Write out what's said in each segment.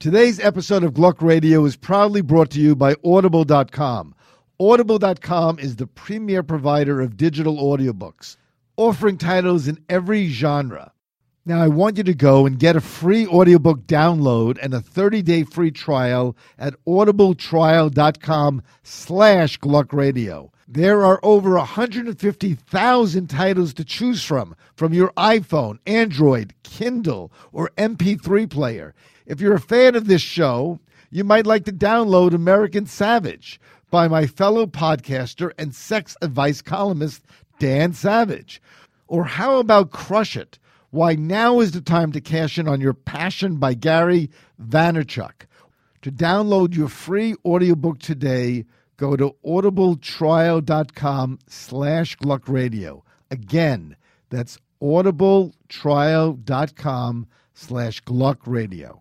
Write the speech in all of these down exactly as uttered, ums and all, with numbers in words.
Today's episode of Gluck Radio is proudly brought to you by Audible dot com. Audible dot com is the premier provider of digital audiobooks, offering titles in every genre. Now, I want you to go and get a free audiobook download and a thirty-day free trial at audibletrial.com slash Gluck Radio. There are over one hundred fifty thousand titles to choose from, from your iPhone, Android, Kindle, or M P three player. If you're a fan of this show, you might like to download American Savage by my fellow podcaster and sex advice columnist, Dan Savage. Or how about Crush It? Why now is the time to cash in on your passion by Gary Vaynerchuk. To download your free audiobook today, go to audibletrial.com slash Gluck Radio. Again, that's audibletrial.com slash Gluck Radio.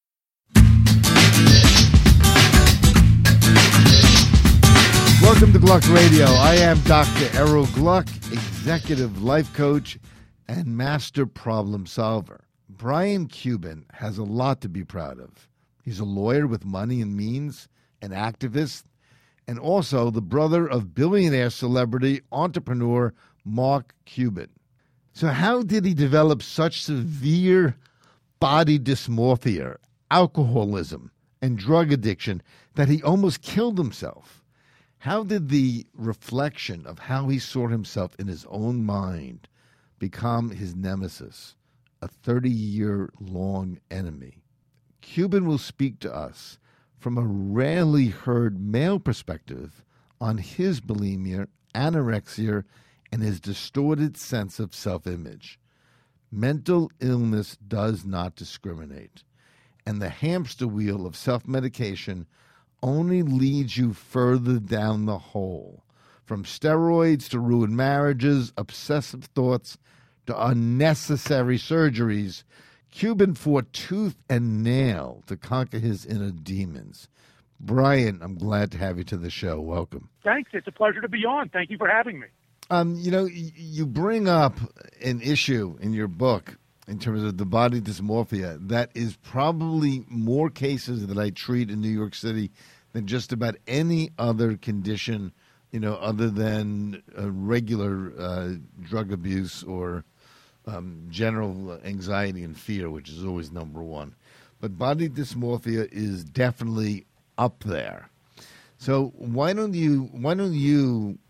Welcome to Gluck Radio. I am Doctor Errol Gluck, executive life coach and master problem solver. Brian Cuban has a lot to be proud of. He's a lawyer with money and means, an activist, and also the brother of billionaire celebrity entrepreneur Mark Cuban. So how did he develop such severe body dysmorphia, alcoholism, and drug addiction that he almost killed himself? How did the reflection of how he saw himself in his own mind become his nemesis, a thirty-year-long enemy? Cuban will speak to us from a rarely heard male perspective on his bulimia, anorexia, and his distorted sense of self-image. Mental illness does not discriminate, and the hamster wheel of self-medication only leads you further down the hole, from steroids to ruined marriages, obsessive thoughts, to unnecessary surgeries. Cuban fought tooth and nail to conquer his inner demons. Brian, I'm glad to have you to the show. Welcome. Thanks. It's a pleasure to be on. Thank you for having me. Um, you know, you bring up an issue in your book in terms of the body dysmorphia that is probably more cases that I treat in New York City than just about any other condition, you know, other than uh, regular uh, drug abuse or um, general anxiety and fear, which is always number one. But body dysmorphia is definitely up there. So why don't you why don't you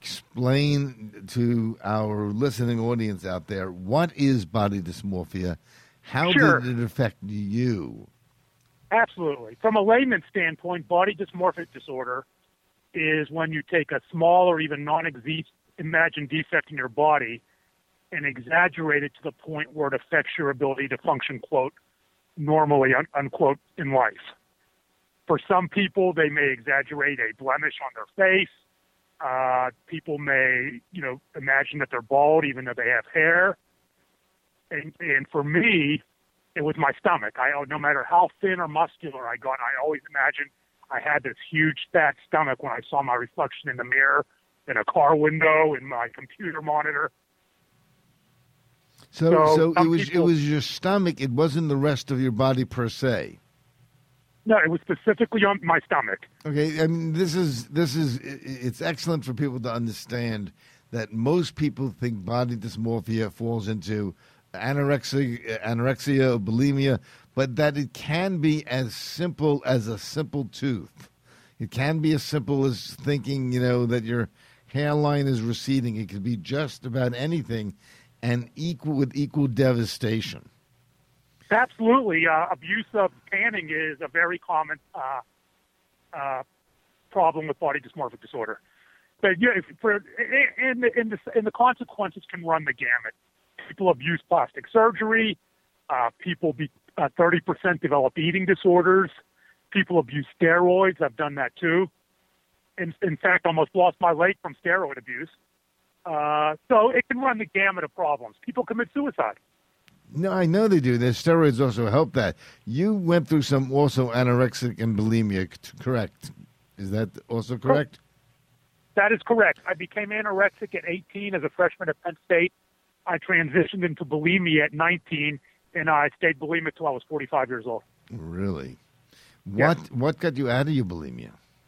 explain to our listening audience out there, what is body dysmorphia? How Sure. did it affect you? Absolutely. From a layman's standpoint, body dysmorphic disorder is when you take a small or even non-existent imagined defect in your body and exaggerate it to the point where it affects your ability to function, quote, normally, un- unquote, in life. For some people, they may exaggerate a blemish on their face. Uh, people may, you know, imagine that they're bald even though they have hair. And, and for me, it was my stomach. I, no matter how thin or muscular I got, I always imagined I had this huge fat stomach when I saw my reflection in the mirror, in a car window, in my computer monitor. So, So, so, some it was people- it was your stomach. It wasn't the rest of your body per se. No, it was specifically on my stomach. Okay, I mean, this is this is it's excellent for people to understand that most people think body dysmorphia falls into anorexia, anorexia, or bulimia, but that it can be as simple as a simple tooth. It can be as simple as thinking, you know, that your hairline is receding. It could be just about anything, and equal with equal devastation. Absolutely. Uh, abuse of tanning is a very common uh, uh, problem with body dysmorphic disorder. But yeah, if for, and, the, and, the, and the consequences can run the gamut. People abuse plastic surgery. Uh, people, be, uh, thirty percent develop eating disorders. People abuse steroids. I've done that too. In, in fact, almost lost my leg from steroid abuse. Uh, so it can run the gamut of problems. People commit suicide. No, I know they do. Their steroids also help that. You went through some also anorexic and bulimia, c- correct? Is that also correct? That is correct. I became anorexic at eighteen as a freshman at Penn State. I transitioned into bulimia at nineteen, and I stayed bulimic until I was forty-five years old. Really? What Yes. what got you out of your bulimia?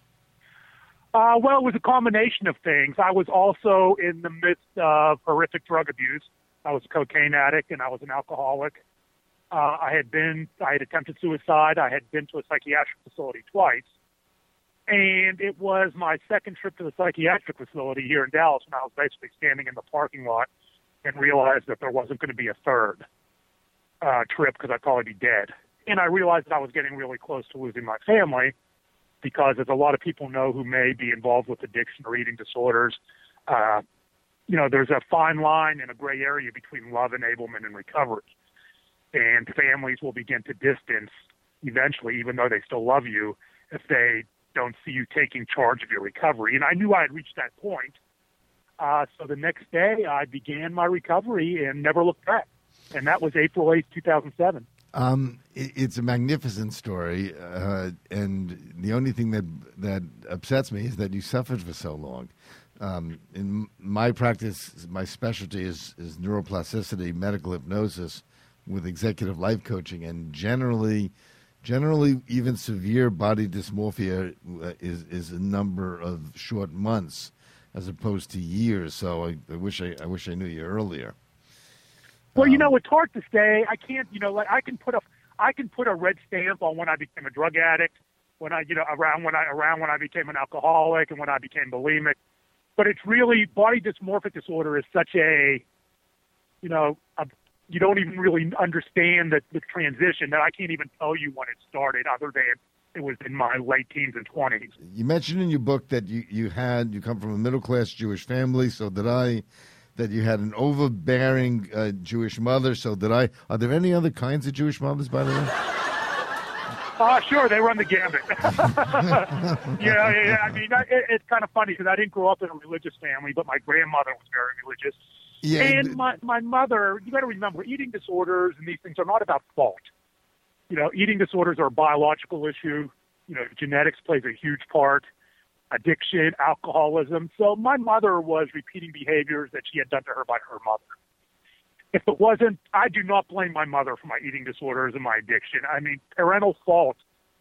Uh, well, it was a combination of things. I was also in the midst of horrific drug abuse. I was a cocaine addict and I was an alcoholic. Uh, I had been, I had attempted suicide. I had been to a psychiatric facility twice. And it was my second trip to the psychiatric facility here in Dallas when I was basically standing in the parking lot and realized that there wasn't going to be a third uh, trip because I'd probably be dead. And I realized that I was getting really close to losing my family because, as a lot of people know who may be involved with addiction or eating disorders, uh, you know, there's a fine line and a gray area between love enablement and recovery. And families will begin to distance eventually, even though they still love you, if they don't see you taking charge of your recovery. And I knew I had reached that point. Uh, so the next day, I began my recovery and never looked back. And that was April eighth, two thousand seven. Um, it, it's a magnificent story, uh, and the only thing that that upsets me is that you suffered for so long. Um, in my practice, my specialty is, is neuroplasticity, medical hypnosis, with executive life coaching, and generally, generally, even severe body dysmorphia uh, is is a number of short months, as opposed to years. So I, I wish I, I wish I knew you earlier. Well, you know, it's hard to say. I can't, you know, like I can put a, I can put a red stamp on when I became a drug addict, when I, you know, around when I, around when I became an alcoholic, and when I became bulimic. But it's really, body dysmorphic disorder is such a, you know, a, you don't even really understand the, the transition that I can't even tell you when it started, other than it was in my late teens and twenties. You mentioned in your book that you, you had, you come from a middle-class Jewish family, so did I, that you had an overbearing uh, Jewish mother, so did I. Are there any other kinds of Jewish mothers, by the way? Uh, sure, they run the gambit. yeah, yeah, yeah. I mean, it, it's kind of funny because I didn't grow up in a religious family, but my grandmother was very religious. Yeah, and my, my mother, you got to remember, eating disorders and these things are not about fault. You know, eating disorders are a biological issue. You know, genetics plays a huge part. Addiction, alcoholism. So my mother was repeating behaviors that she had done to her by her mother. If it wasn't, I do not blame my mother for my eating disorders and my addiction. I mean, parental fault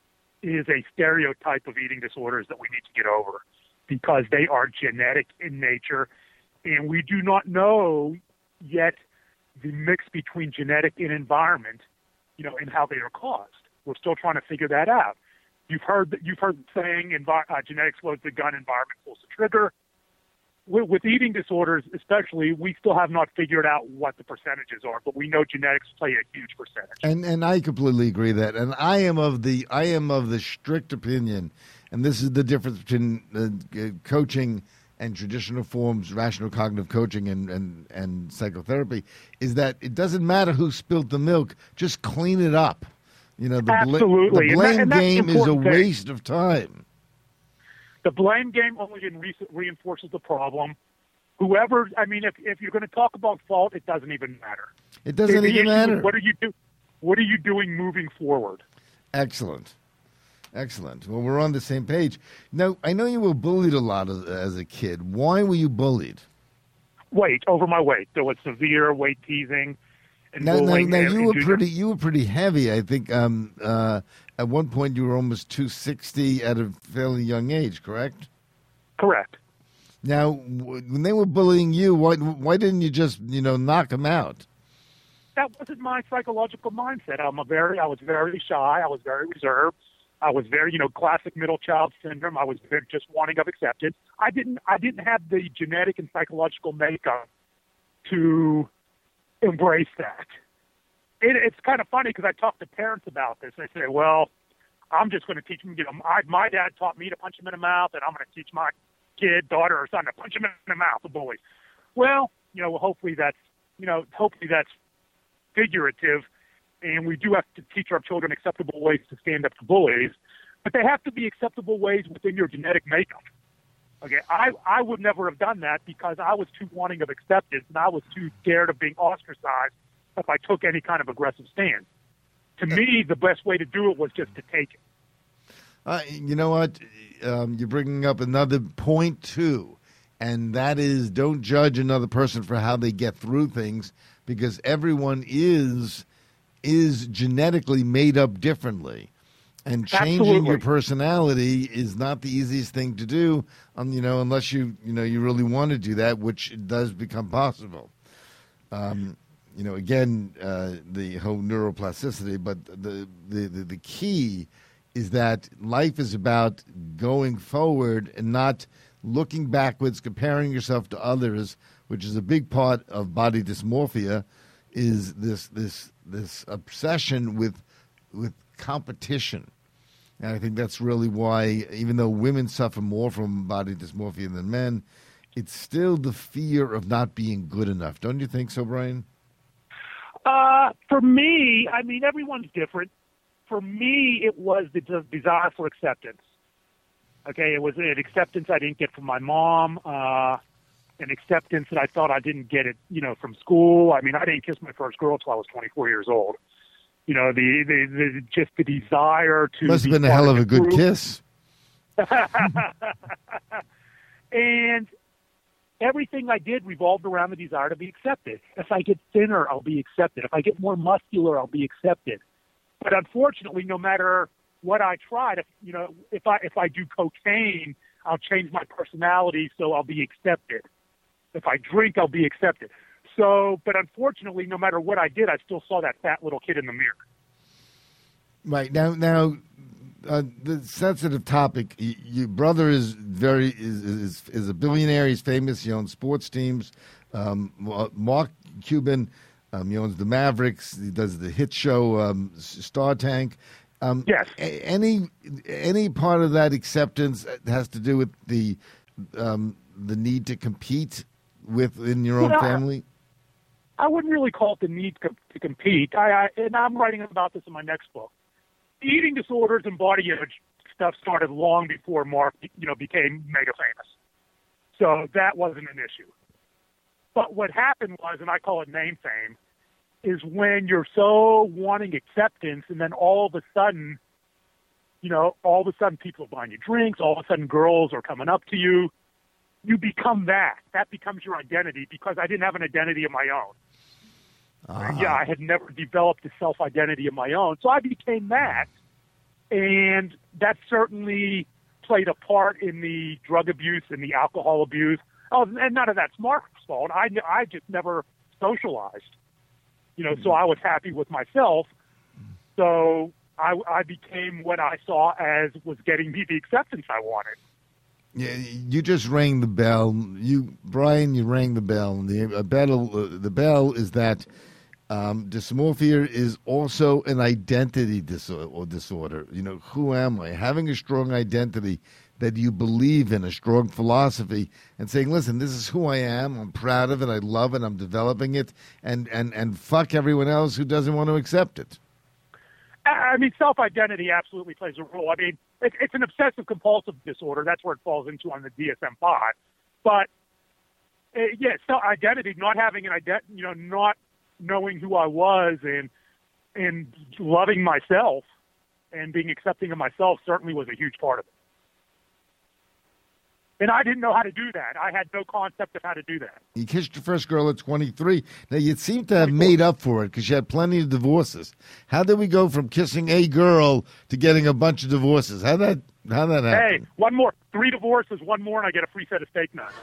is a stereotype of eating disorders that we need to get over because they are genetic in nature, and we do not know yet the mix between genetic and environment, you know, and how they are caused. We're still trying to figure that out. You've heard that you've heard the saying, envi- uh, genetics loads the gun, environment pulls the trigger. With, with eating disorders, especially, we still have not figured out what the percentages are, but we know genetics play a huge percentage. And and I completely agree that. And I am of the I am of the strict opinion, and this is the difference between uh, coaching and traditional forms, rational cognitive coaching and, and, and psychotherapy, is that it doesn't matter who spilled the milk, just clean it up. You know, the, Absolutely. bl- the blame and that, and game is a thing. waste of time. The blame game only re- reinforces the problem. Whoever, I mean, if if you're going to talk about fault, it doesn't even matter. It doesn't the even matter. What are you do? What are you doing moving forward? Excellent. Excellent. Well, we're on the same page. Now, I know you were bullied a lot as, as a kid. Why were you bullied? Weight, over my weight. There was severe weight teasing. And now, now, now and, you were and pretty. You were pretty heavy. I think um, uh, at one point you were almost two sixty at a fairly young age. Correct. Correct. Now, when they were bullying you, why why didn't you just you know knock them out? That wasn't my psychological mindset. I'm a very. I was very shy. I was very reserved. I was very, you know, classic middle child syndrome. I was very just wanting of acceptance. I didn't. I didn't have the genetic and psychological makeup to embrace that. It, it's kind of funny because I talk to parents about this. They say, well, I'm just going to teach them, you know, I, my dad taught me to punch him in the mouth, and I'm going to teach my kid, daughter, or son to punch him in the mouth, a bully. Well, you know, hopefully that's, you know, hopefully that's figurative, and we do have to teach our children acceptable ways to stand up to bullies, but they have to be acceptable ways within your genetic makeup. Okay, I, I would never have done that because I was too wanting of acceptance, and I was too scared of being ostracized if I took any kind of aggressive stance. To me, the best way to do it was just to take it. Uh, you know what? Um, you're bringing up another point, too, and that is don't judge another person for how they get through things because everyone is is genetically made up differently. And changing Absolutely. your personality is not the easiest thing to do, um, you know, unless you you know you really want to do that, which does become possible. Um, you know, again, uh, the whole neuroplasticity, but the, the the the key is that life is about going forward and not looking backwards, comparing yourself to others, which is a big part of body dysmorphia. Is this this this obsession with with competition. And I think that's really why, even though women suffer more from body dysmorphia than men, it's still the fear of not being good enough. Don't you think so, Brian? Uh, for me, I mean, everyone's different. For me, it was the de- desire for acceptance. Okay, it was an acceptance I didn't get from my mom, uh, an acceptance that I thought I didn't get it, you know, from school. I mean, I didn't kiss my first girl until I was twenty-four years old. You know, the, the, the just the desire to Must have be been a hell of part a good group. kiss. And everything I did revolved around the desire to be accepted. If I get thinner, I'll be accepted. If I get more muscular, I'll be accepted. But unfortunately, no matter what I tried, if you know, if I if I do cocaine, I'll change my personality so I'll be accepted. If I drink, I'll be accepted. So, but unfortunately, no matter what I did, I still saw that fat little kid in the mirror. Right now, now uh, the sensitive topic. y- Your brother is very is, is is a billionaire. He's famous. He owns sports teams. Um, Ma- Mark Cuban, um, he owns the Mavericks. He does the hit show um, Star Tank. Um, Yes. a- Any any part of that acceptance has to do with the um, the need to compete within your own Well, family. I wouldn't really call it the need co- to compete. I, I and I'm writing about this in my next book. Eating disorders and body image stuff started long before Mark, you know, became mega famous. So that wasn't an issue. But what happened was, and I call it name fame, is when you're so wanting acceptance, and then all of a sudden, you know, all of a sudden people are buying you drinks. All of a sudden, girls are coming up to you. You become that. That becomes your identity because I didn't have an identity of my own. Ah. Yeah, I had never developed a self-identity of my own. So I became that, and that certainly played a part in the drug abuse and the alcohol abuse. Oh, and none of that's Mark's fault. I, I just never socialized. You know, so I was happy with myself. So I, I became what I saw as was getting me the acceptance I wanted. Yeah, you just rang the bell. You, Brian, you rang the bell. The uh, bell, uh, the bell is that um, dysmorphia is also an identity disorder, or disorder. You know, who am I? Having a strong identity that you believe in, a strong philosophy, and saying, "Listen, this is who I am. I'm proud of it. I love it. I'm developing it, and and and fuck everyone else who doesn't want to accept it." I mean, self-identity absolutely plays a role. I mean, it, it's an obsessive-compulsive disorder. That's where it falls into on the D S M five. But, uh, yeah, self-identity, not having an identity, you know, not knowing who I was and and loving myself and being accepting of myself certainly was a huge part of it. And I didn't know how to do that. I had no concept of how to do that. You kissed your first girl at twenty-three. Now, you seem to have made up for it because you had plenty of divorces. How did we go from kissing a girl to getting a bunch of divorces? How that how that Hey, happen? one more. Three divorces, one more, and I get a free set of steak knives.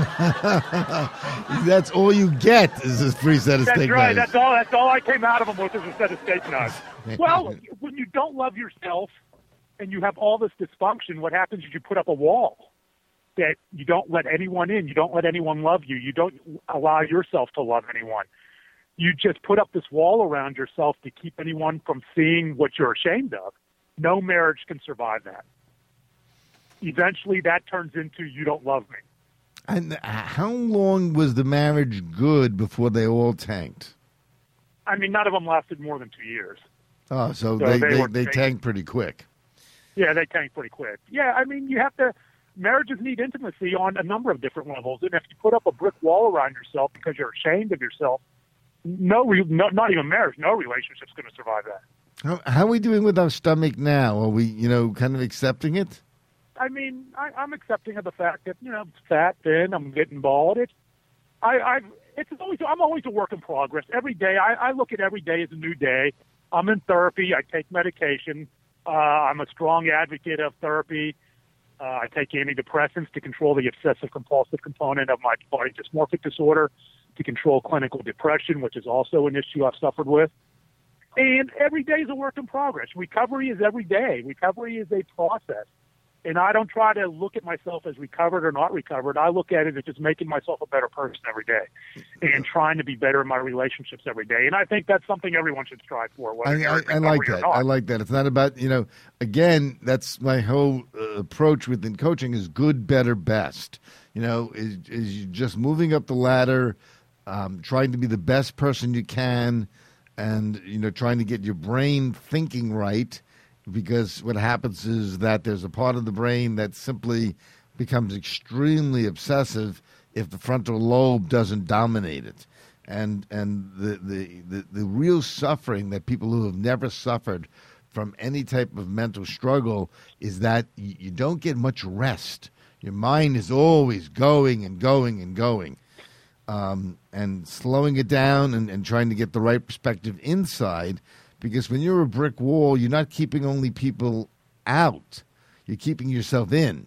That's all you get is a free set of That's steak right. knives. That's all. That's all I came out of them with is a set of steak knives. Well, when you don't love yourself and you have all this dysfunction, what happens is you put up a wall that you don't let anyone in. You don't let anyone love you. You don't allow yourself to love anyone. You just put up this wall around yourself to keep anyone from seeing what you're ashamed of. No marriage can survive that. Eventually, that turns into you don't love me. And how long was the marriage good before they all tanked? I mean, none of them lasted more than two years. Oh, so, So they, they they, were- they they- tanked pretty quick. Yeah, they tank pretty quick. Yeah, I mean, you have to. Marriages need intimacy on a number of different levels, and if you put up a brick wall around yourself because you're ashamed of yourself, no, re- no not even marriage, no relationship's going to survive that. How, how are we doing with our stomach now? Are we, you know, kind of accepting it? I mean, I, I'm accepting of the fact that you know, I'm fat, thin, I'm getting bald. It's, I, I, it's always, I'm always a work in progress. Every day, I, I look at every day as a new day. I'm in therapy. I take medication. Uh, I'm a strong advocate of therapy. Uh, I take antidepressants to control the obsessive-compulsive component of my body dysmorphic disorder, to control clinical depression, which is also an issue I've suffered with. And every day is a work in progress. Recovery is every day. Recovery is a process. And I don't try to look at myself as recovered or not recovered. I look at it as just making myself a better person every day and trying to be better in my relationships every day. And I think that's something everyone should strive for. Whether I, you're in I, I like recovery or that. not. I like that. It's not about, you know, again, that's my whole uh, approach within coaching is good, better, best. You know, is, is you just moving up the ladder, um, trying to be the best person you can, and, you know, trying to get your brain thinking right. Because what happens is that there's a part of the brain that simply becomes extremely obsessive if the frontal lobe doesn't dominate it. And and the, the, the, the real suffering that people who have never suffered from any type of mental struggle is that you, you don't get much rest. Your mind is always going and going and going. Um, and slowing it down and, and trying to get the right perspective inside. Because when you're a brick wall, you're not keeping only people out. You're keeping yourself in.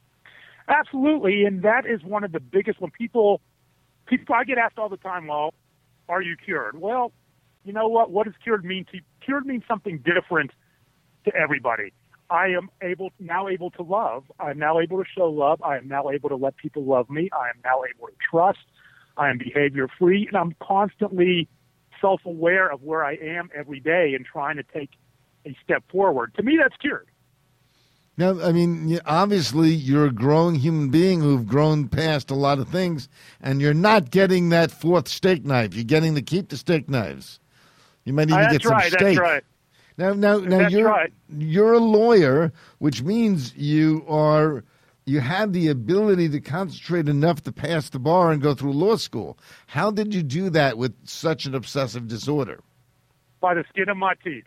Absolutely, and that is one of the biggest. When people, people, I get asked all the time, "Well, are you cured?" Well, you know what? What does cured mean to you? Cured means something different to everybody. I am able now able to love. I am now able to show love. I am now able to let people love me. I am now able to trust. I am behavior free, and I'm constantly self-aware of where I am every day and trying to take a step forward. To me, that's cured. Now, I mean, obviously, you're a growing human being who've grown past a lot of things, and you're not getting that fourth steak knife. You're getting to keep the steak knives. You might even uh, get some right, steak. That's right. Now, now, now, that's you're right. you're a lawyer, which means you are you have the ability to concentrate enough to pass the bar and go through law school. How did you do that with such an obsessive disorder? By the skin of my teeth.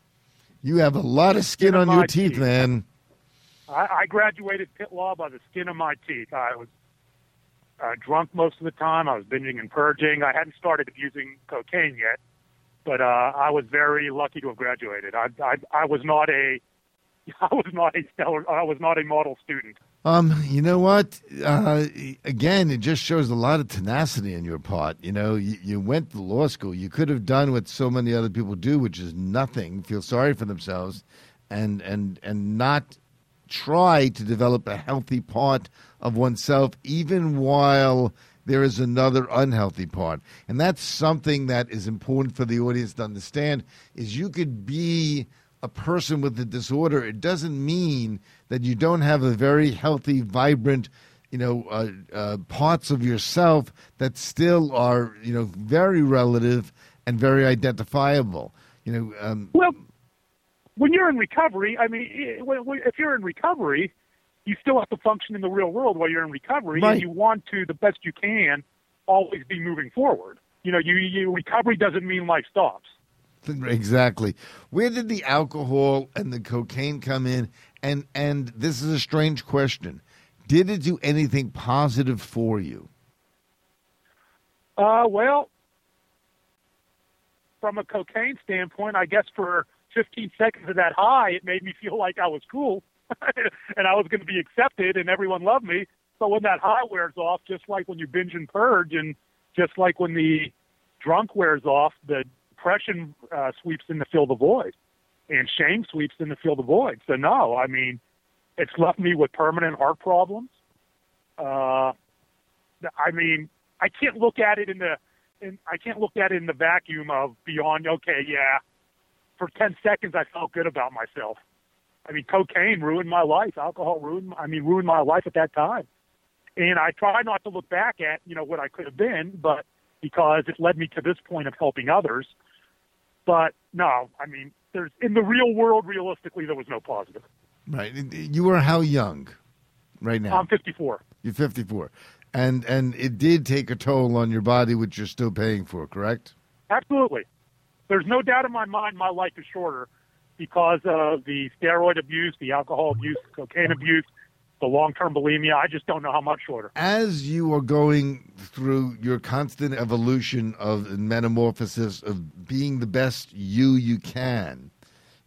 You have a lot of skin, Skin of on your my teeth, teeth. man. I, I graduated Pitt Law by the skin of my teeth. I was uh, drunk most of the time. I was binging and purging. I hadn't started abusing cocaine yet, but uh, I was very lucky to have graduated. I, I, I was not a, I was not a stellar, I was not a model student. Um, you know what? Uh, again, it just shows a lot of tenacity on your part. You know, you, you went to law school. You could have done what so many other people do, which is nothing, feel sorry for themselves, and and and not try to develop a healthy part of oneself, even while there is another unhealthy part. And that's something that is important for the audience to understand, is you could be a person with a disorder. It doesn't mean that you don't have a very healthy, vibrant, you know, uh, uh, parts of yourself that still are, you know, very relative and very identifiable. You know, um, Well, when you're in recovery, I mean, i- when- when- if you're in recovery, you still have to function in the real world while you're in recovery, Right. and you want to, the best you can, always be moving forward. You know, you, you recovery doesn't mean life stops. exactly. Where did the alcohol and the cocaine come in? And and this is a strange question. Did it do anything positive for you? Uh, well, from a cocaine standpoint, I guess for fifteen seconds of that high, it made me feel like I was cool and I was going to be accepted and everyone loved me. So when that high wears off, just like when you binge and purge, and just like when the drunk wears off, the depression uh, sweeps in to fill the void, and shame sweeps in to fill the void. So no, I mean, it's left me with permanent heart problems. Uh, I mean, I can't look at it in the, in, I can't look at it in the vacuum of beyond. Okay, yeah, for ten seconds I felt good about myself. I mean, cocaine ruined my life. Alcohol ruined, I mean, ruined my life at that time. And I try not to look back at, you know, what I could have been, but because it led me to this point of helping others. But no, I mean, there's in the real world, realistically, there was no positive. Right. You are how young right now? I'm fifty-four. You're fifty-four. And and it did take a toll on your body, which you're still paying for, correct? Absolutely. There's no doubt in my mind my life is shorter because of the steroid abuse, the alcohol abuse, the cocaine abuse, the long-term bulimia. I just don't know how much shorter. As you are going through your constant evolution of metamorphosis of being the best you you can,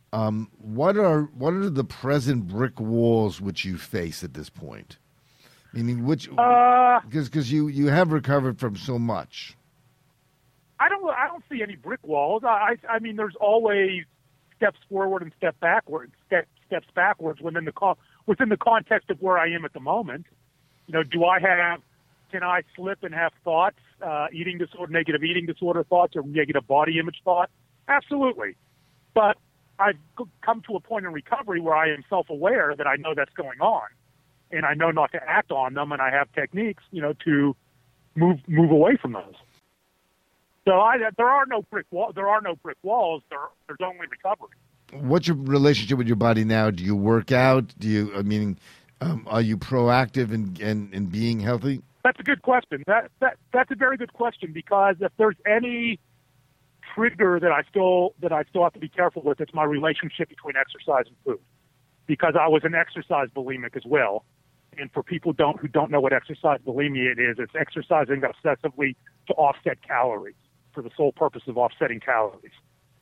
Um, what are what are the present brick walls which you face at this point? Meaning, which Uh, because because you you have recovered from so much. I don't I don't see any brick walls. I I mean, there's always steps forward and step backwards, step, steps backwards within the co- within the context of where I am at the moment. You know, do I have? Can I slip and have thoughts, uh, eating disorder, negative eating disorder thoughts, or negative body image thoughts? Absolutely, but I've come to a point in recovery where I am self-aware that I know that's going on, and I know not to act on them, and I have techniques, you know, to move move away from those. So I, there are no brick wall. There are no brick walls. There, there's only recovery. What's your relationship with your body now? Do you work out? Do you? I mean, um, are you proactive in, in in being healthy? That's a good question. That that that's a very good question, because if there's any trigger that I still that I still have to be careful with, it's my relationship between exercise and food, because I was an exercise bulimic as well. And for people don't who don't know what exercise bulimia it is, it's exercising obsessively to offset calories for the sole purpose of offsetting calories.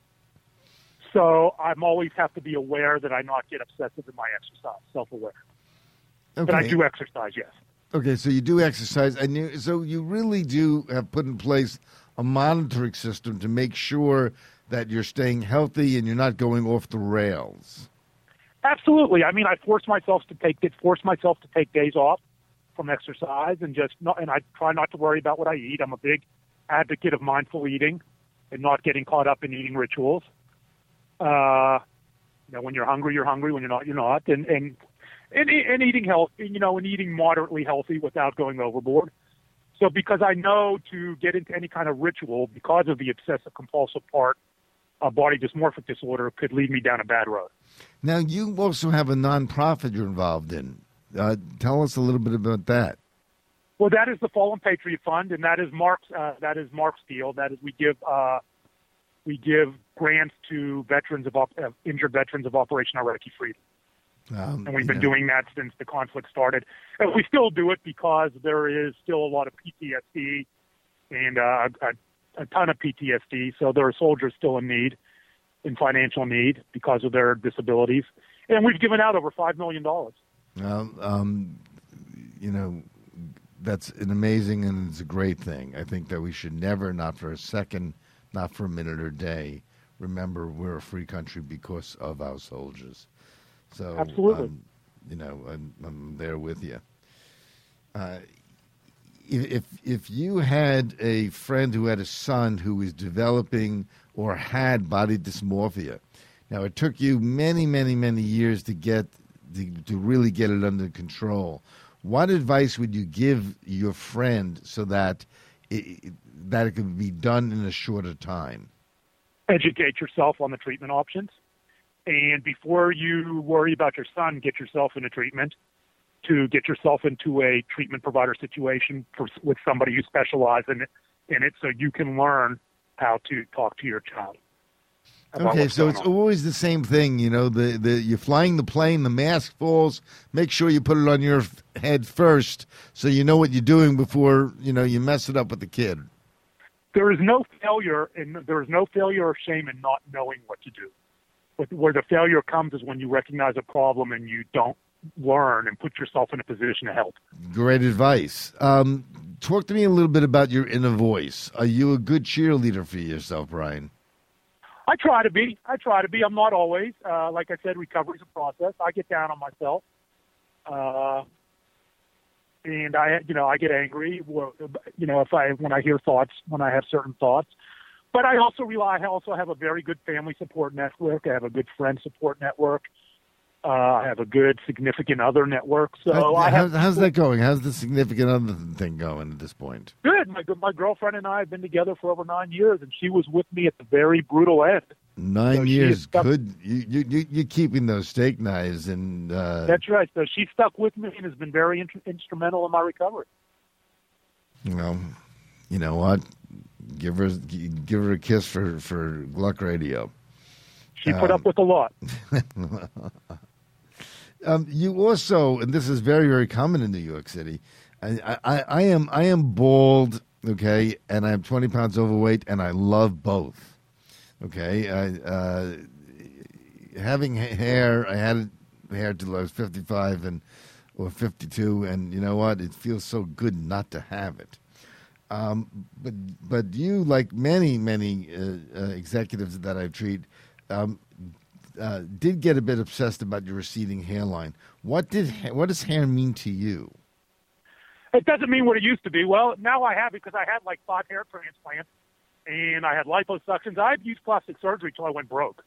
So I'm always have to be aware that I not get obsessive in my exercise, self-aware. Okay. But I do exercise, yes. Okay, so you do exercise, and you, so you really do have put in place a monitoring system to make sure that you're staying healthy and you're not going off the rails. Absolutely. I mean, I force myself to take it, force myself to take days off from exercise, and just not, and I try not to worry about what I eat. I'm a big advocate of mindful eating and not getting caught up in eating rituals. Uh, you know, when you're hungry, you're hungry. When you're not, you're not. And and and, and eating health, you know, and eating moderately healthy without going overboard. So because I know to get into any kind of ritual because of the obsessive compulsive part of body dysmorphic disorder could lead me down a bad road. Now, you also have a nonprofit you're involved in. Uh, tell us a little bit about that. Well, that is the Fallen Patriot Fund, and that is Mark's. Uh, that is Mark's deal. That is we give uh, we give grants to veterans of op- uh, injured veterans of Operation Iraqi Freedom, Um, and we've been know. doing that since the conflict started. And we still do it because there is still a lot of P T S D and uh, a, a ton of P T S D. So there are soldiers still in need, in financial need because of their disabilities, and we've given out over five million dollars. Um, um, you know, that's an amazing and it's a great thing. I think that we should never, not for a second, not for a minute or day, remember we're a free country because of our soldiers. So, Absolutely. Um, you know, I'm, I'm there with you. Uh, if if you had a friend who had a son who was developing or had body dysmorphia, now it took you many, many, many years to get to, to really get it under control. What advice would you give your friend so that it, that it could be done in a shorter time? Educate yourself on the treatment options. And before you worry about your son, get yourself into treatment, to get yourself into a treatment provider situation for, with somebody who specializes in it, in it so you can learn how to talk to your child. Okay, so it's on. always the same thing, you know, the, the you're flying the plane, the mask falls, make sure you put it on your head first so you know what you're doing before, you know, you mess it up with the kid. There is no failure, and there is no failure or shame in not knowing what to do. But where the failure comes is when you recognize a problem and you don't learn and put yourself in a position to help. Great advice. Um, talk to me a little bit about your inner voice. Are you a good cheerleader for yourself, Brian? I try to be. I try to be. I'm not always. Uh, like I said, recovery is a process. I get down on myself, uh, and I, you know, I get angry. You know, if I when I hear thoughts, when I have certain thoughts. But I also rely. I also have a very good family support network. I have a good friend support network. Uh, I have a good significant other network. So How, I have. How's that going? How's the significant other thing going at this point? Good. My my girlfriend and I have been together for over nine years, and she was with me at the very brutal end. Nine so years, good. You you you you're keeping those steak knives, and uh, that's right. So she stuck with me and has been very in- instrumental in my recovery. You know, you know what? Give her give her a kiss for for Gluck Radio. She put um, up with a lot. um, you also, and this is very, very common in New York City. I, I, I am I am bald, okay, and I'm twenty pounds overweight, and I love both. Okay, I, uh, having hair, I had hair till I was fifty-five and or fifty-two, and you know what? It feels so good not to have it. Um, but but you, like many many uh, uh, executives that I treat, um, uh, did get a bit obsessed about your receding hairline. What did ha- what does hair mean to you? It doesn't mean what it used to be. Well, now I have, because I had like five hair transplants and I had liposuctions. I've used plastic surgery till I went broke.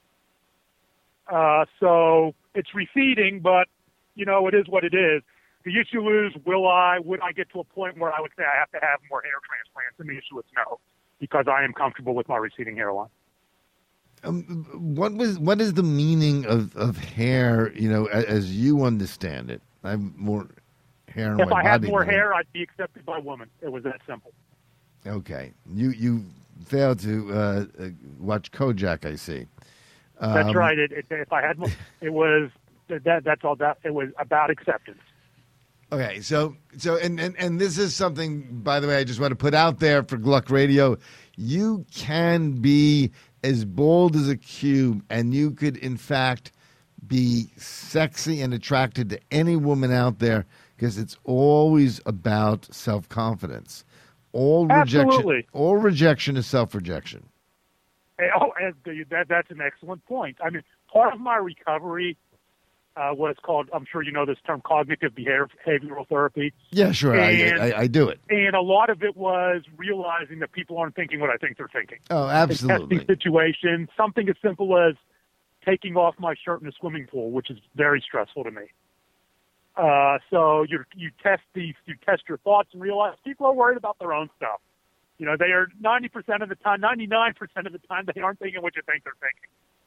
Uh, so it's receding, but you know, it is what it is. The issue is, will I, would I get to a point where I would say I have to have more hair transplants? And the issue is no, because I am comfortable with my receding hairline. Um, what was what is the meaning of, of hair? You know, as, as you understand it, I have more hair. In if my I had body more than hair, I'd be accepted by women. It was that simple. Okay, you you failed to uh, uh, watch Kojak, I see. Um, That's right. It, it, if I had more, it was that. That's all. That it was about acceptance. Okay, so so and, and, and this is something, by the way, I just want to put out there for Gluck Radio. You can be as bold as a cube, and you could, in fact, be sexy and attracted to any woman out there, because it's always about self-confidence. All rejection, Absolutely. all rejection is self-rejection. Oh, that, that's an excellent point. I mean, part of my recovery uh, was called, I'm sure you know this term, cognitive behavior, behavioral therapy. Yeah, sure, and, I, I, I do it. And a lot of it was realizing that people aren't thinking what I think they're thinking. Oh, absolutely. In testing situations, something as simple as taking off my shirt in a swimming pool, which is very stressful to me. Uh, so you you test these, you test your thoughts and realize people are worried about their own stuff. You know, they are ninety percent of the time, ninety-nine percent of the time, they aren't thinking what you think they're thinking.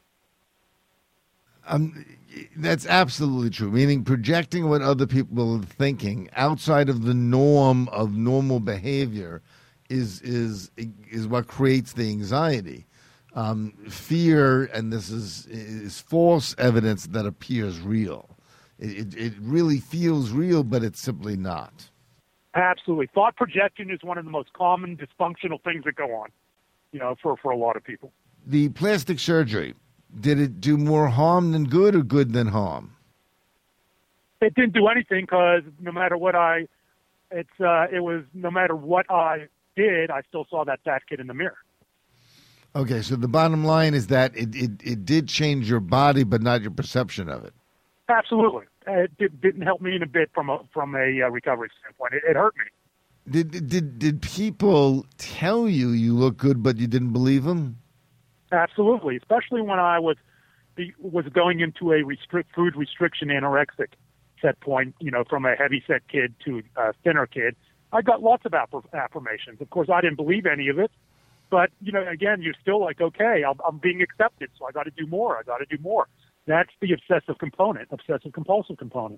Um, that's absolutely true. Meaning projecting what other people are thinking outside of the norm of normal behavior is is is what creates the anxiety. Um, fear, and this is is false evidence that appears real. It, it, it really feels real, but it's simply not. Absolutely. Thought projection is one of the most common dysfunctional things that go on, you know, for, for a lot of people. The plastic surgery, did it do more harm than good or good than harm? It didn't do anything, because no matter what I, it's uh, it was no matter what I did, I still saw that fat kid in the mirror. Okay, so the bottom line is that it, it, it did change your body, but not your perception of it. Absolutely. It did, didn't help me in a bit from a from a uh, recovery standpoint. It, it hurt me. Did did did people tell you you look good, but you didn't believe them? Absolutely, especially when I was was going into a restrict food restriction anorexic set point. You know, from a heavy set kid to a thinner kid, I got lots of aff- affirmations. Of course, I didn't believe any of it, but you know, again, you're still like, okay, I'm, I'm being accepted, so I got to do more. I got to do more. That's the obsessive component, obsessive compulsive component,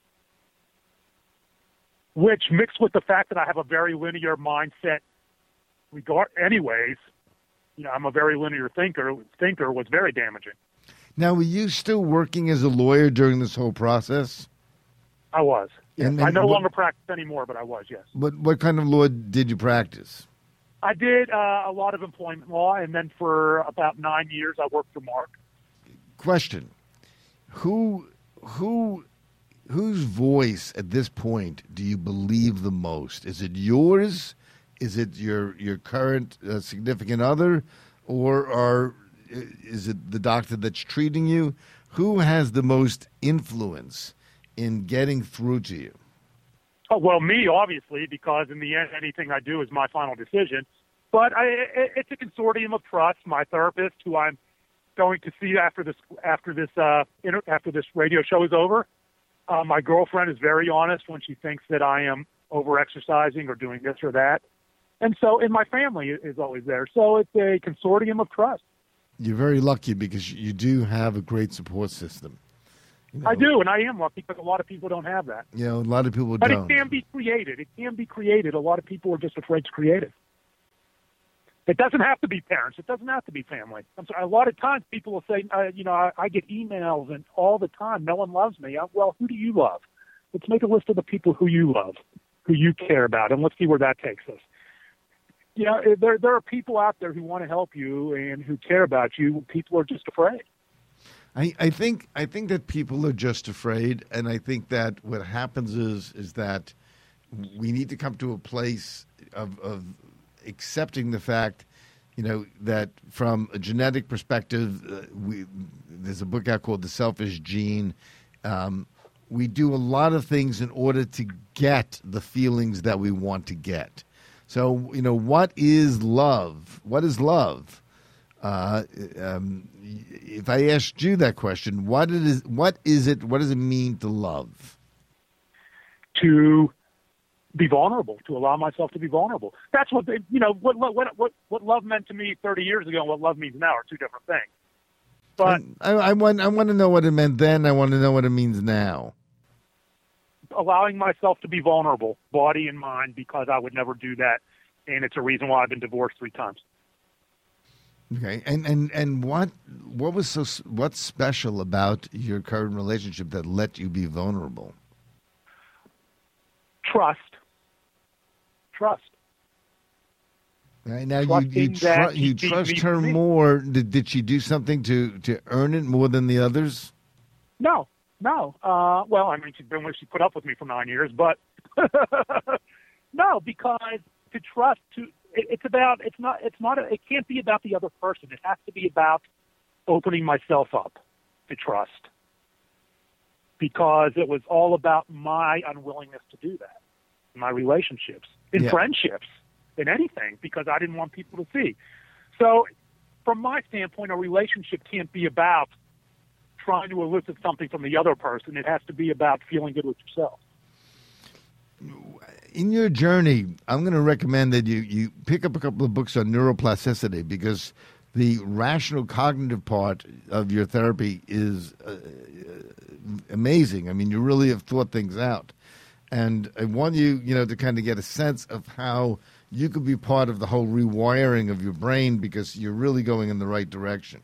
which mixed with the fact that I have a very linear mindset regard anyways, you know, I'm a very linear thinker, thinker was very damaging. Now, were you still working as a lawyer during this whole process? I was. Yes. And, and I no what, longer practice anymore, but I was, yes. What, what kind of law did you practice? I did uh, a lot of employment law, and then for about nine years I worked for Mark. Question: Who, who, whose voice at this point do you believe the most? Is it yours? Is it your your current uh, significant other, or are is it the doctor that's treating you? Who has the most influence in getting through to you? Oh, well, me, obviously, because in the end, anything I do is my final decision. But I, it's a consortium of trust. My therapist, who I'm going to see after this after this uh, inter- after this radio show is over. Uh, my girlfriend is very honest when she thinks that I am over-exercising or doing this or that. And so, and my family is always there. So it's a consortium of trust. You're very lucky because you do have a great support system. You know, I do, and I am lucky because a lot of people don't have that. You know, a lot of people but don't. But it can be created. It can be created. A lot of people are just afraid to create it. It doesn't have to be parents. It doesn't have to be family. I'm sorry, a lot of times people will say, uh, you know, I, I get emails and all the time, no one loves me. I, well, who do you love? Let's make a list of the people who you love, who you care about, and let's see where that takes us. You know, there there are people out there who want to help you and who care about you. People are just afraid. I, I think I think that people are just afraid, and I think that what happens is is that we need to come to a place of, of accepting the fact, you know, that from a genetic perspective, uh, we there's a book out called The Selfish Gene. Um, we do a lot of things in order to get the feelings that we want to get. So, you know, what is love? What is love? Uh, um, if I asked you that question, what it is, what is it? What does it mean to love? To be vulnerable, to allow myself to be vulnerable. That's what they, you know, what what what what love meant to me thirty years ago and what love means now are two different things. But I, I, I want I want to know what it meant then. I want to know what it means now. Allowing myself to be vulnerable, body and mind, because I would never do that, and it's a reason why I've been divorced three times. Okay, and and and what what was so what's special about your current relationship that let you be vulnerable? Trust. Trust. Right, now you Trusting you, tr- that you he trust beat her me. more. Did, did she do something to, to earn it more than the others? No, no. Uh, well, I mean, she's been with, she put up with me for nine years, but no, because to trust, to it, it's about, it's not, it's not, a, it can't be about the other person. It has to be about opening myself up to trust, because it was all about my unwillingness to do that in my relationships, in Yeah. friendships, in anything, because I didn't want people to see. So from my standpoint, a relationship can't be about trying to elicit something from the other person. It has to be about feeling good with yourself. In your journey, I'm going to recommend that you, you pick up a couple of books on neuroplasticity, because the rational cognitive part of your therapy is uh, amazing. I mean, you really have thought things out. And I want you, you know, to kind of get a sense of how you could be part of the whole rewiring of your brain, because you're really going in the right direction.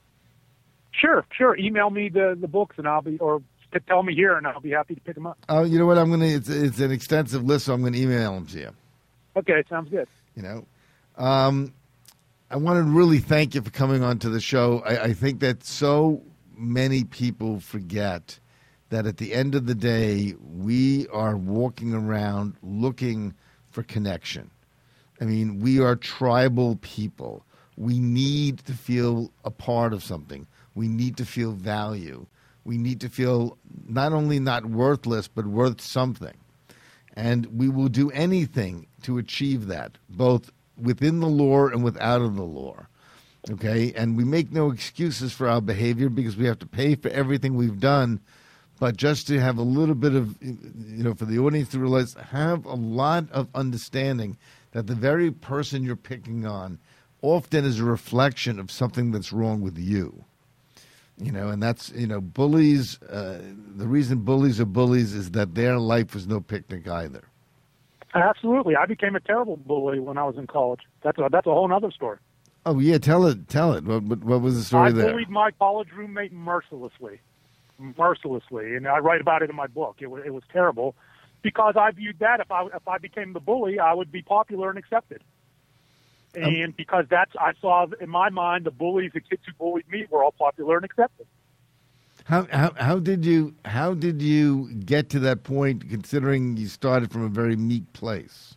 Sure, sure. Email me the, the books, and I'll be, or tell me here, and I'll be happy to pick them up. Oh, you know what? I'm going to, it's, it's an extensive list, so I'm going to email them to you. Okay, sounds good. You know, um, I want to really thank you for coming on to the show. I, I think that so many people forget that at the end of the day, we are walking around looking for connection. I mean, we are tribal people. We need to feel a part of something. We need to feel value. We need to feel not only not worthless, but worth something. And we will do anything to achieve that, both within the law and without of the law. Okay? And we make no excuses for our behavior, because we have to pay for everything we've done. But just to have a little bit of, you know, for the audience to realize, have a lot of understanding that the very person you're picking on often is a reflection of something that's wrong with you. You know, and that's, you know, bullies, uh, the reason bullies are bullies is that their life was no picnic either. Absolutely. I became a terrible bully when I was in college. That's a, that's a whole other story. Oh, yeah, tell it, tell it. What, what, what was the story I there? I bullied my college roommate mercilessly, mercilessly, and I write about it in my book. It was, it was terrible, because I viewed that if I, if I became the bully, I would be popular and accepted. And um, because that's, I saw in my mind, the bullies, the kids who bullied me were all popular and accepted. How, how how did you how did you get to that point, considering you started from a very meek place?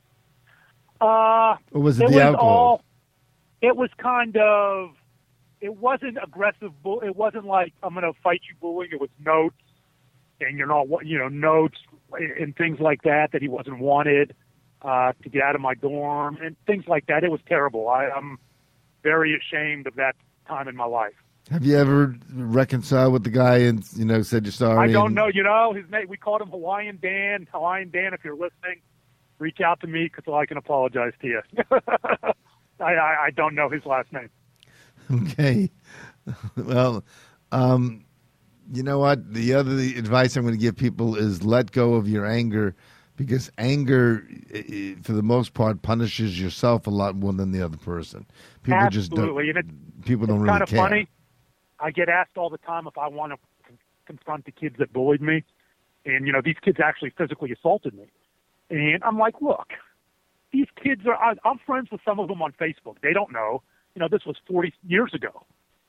Uh, or was it, it the was alcohol? All, it was kind of, it wasn't aggressive. Bull, it wasn't like, I'm going to fight you bullying. It was notes, and you're not, you know, notes and things like that, that he wasn't wanted uh, to get out of my dorm and things like that. It was terrible. I, I'm very ashamed of that time in my life. Have you ever reconciled with the guy and, you know, said you're sorry? I don't and... know. You know, his name, we called him Hawaiian Dan. Hawaiian Dan, if you're listening, reach out to me, because I can apologize to you. I, I, I don't know his last name. Okay. Well, um, you know what? The other advice I'm going to give people is let go of your anger, because anger, for the most part, punishes yourself a lot more than the other person. People Absolutely. just don't. And it, people don't it's really kind of care. funny. I get asked all the time if I want to confront the kids that bullied me. And, you know, these kids actually physically assaulted me. And I'm like, look, these kids are, I, I'm friends with some of them on Facebook. They don't know. You know, this was forty years ago.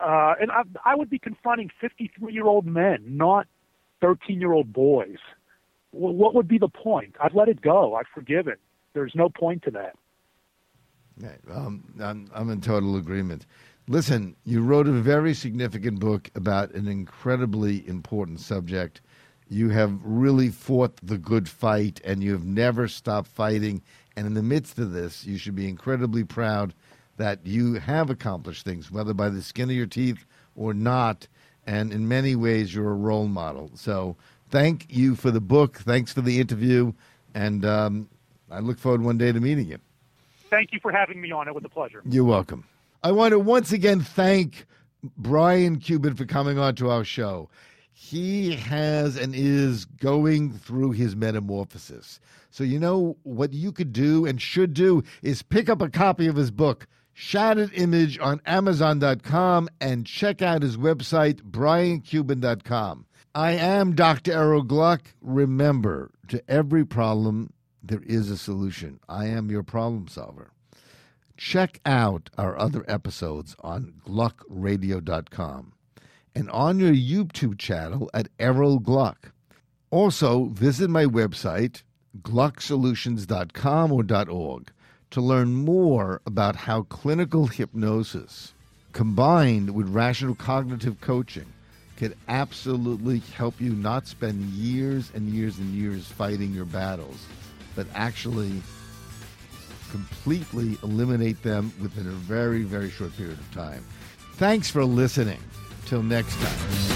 Uh, and I, I would be confronting fifty-three-year-old men, not thirteen-year-old boys. Well, what would be the point? I'd let it go. I'd forgive it. There's no point to that. Yeah, um, I'm, I'm in total agreement. Listen, you wrote a very significant book about an incredibly important subject. You have really fought the good fight, and you have never stopped fighting. And in the midst of this, you should be incredibly proud that you have accomplished things, whether by the skin of your teeth or not. And in many ways, you're a role model. So thank you for the book. Thanks for the interview. And um, I look forward one day to meeting you. Thank you for having me on. It was a pleasure. You're welcome. I want to once again thank Brian Cuban for coming on to our show. He has and is going through his metamorphosis. So you know what you could do and should do is pick up a copy of his book, Shattered Image, on Amazon dot com, and check out his website, Brian Cuban dot com. I am Doctor Errol Gluck. Remember, to every problem, there is a solution. I am your problem solver. Check out our other episodes on Gluck Radio dot com and on your YouTube channel at Errol Gluck. Also, visit my website, Gluck Solutions dot com or .org, to learn more about how clinical hypnosis combined with rational cognitive coaching can absolutely help you not spend years and years and years fighting your battles, but actually completely eliminate them within a very, very short period of time. Thanks for listening. Till next time.